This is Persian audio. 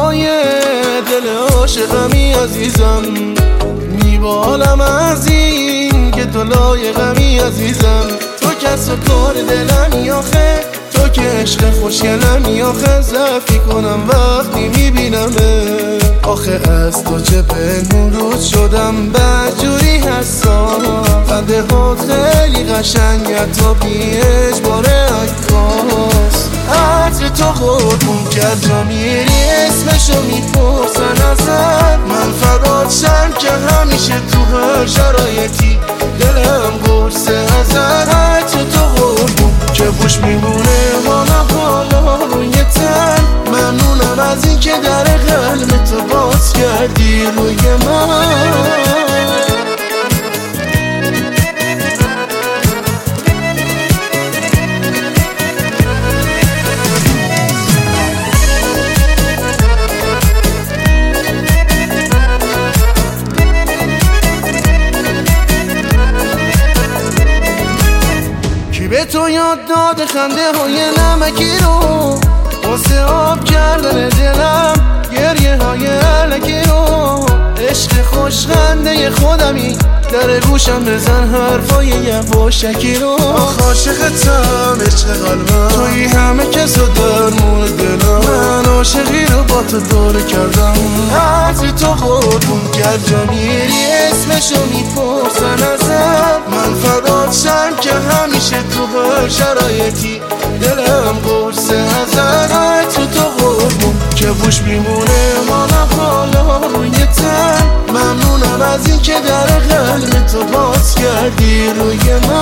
هوای دل عاشقمی عزیزم، میبالم از این که تو لایقمی عزیزم. تو کس و کار دلمی آخه، تو که عشق خوشگلمی آخه. ضعفی کنم وقتی میبینمه، آخه از تو چه پنهون رود شدم بدجوری حساس. خنده هات خیلی قشنگه تا بی اجبار عکاس. عطر تو قربون کرد جا میری اسمشو میپرسن ازت. من فدات شم که همیشه تو هر شرایطی دلم قرصه ازت. عطر تو قربون که بوش میمونه حالا روی تن. ممنونم از این که در قلب تو باز کردی روی من. به تو یاد داده خنده های نمکی رو، واسه آب کردن دلم گریه های علکی رو. عشق خوش خنده خودمی در گوشم بزن حرفای یواشکی رو. عاشقتم عشق قلبم، توی همه کس و درمون دلم. من عاشقی رو با تو دوره کردم. عطر تو قربون کرد جا میری اسمشو میپرسن ازت. من فدات شم که همیشه تو هر شرایطی دلم قرصه ازت. عطر تو قربون که بوش میمونه حالا روی تن. ممنونم از این که در قلب تو باز کردی روی من.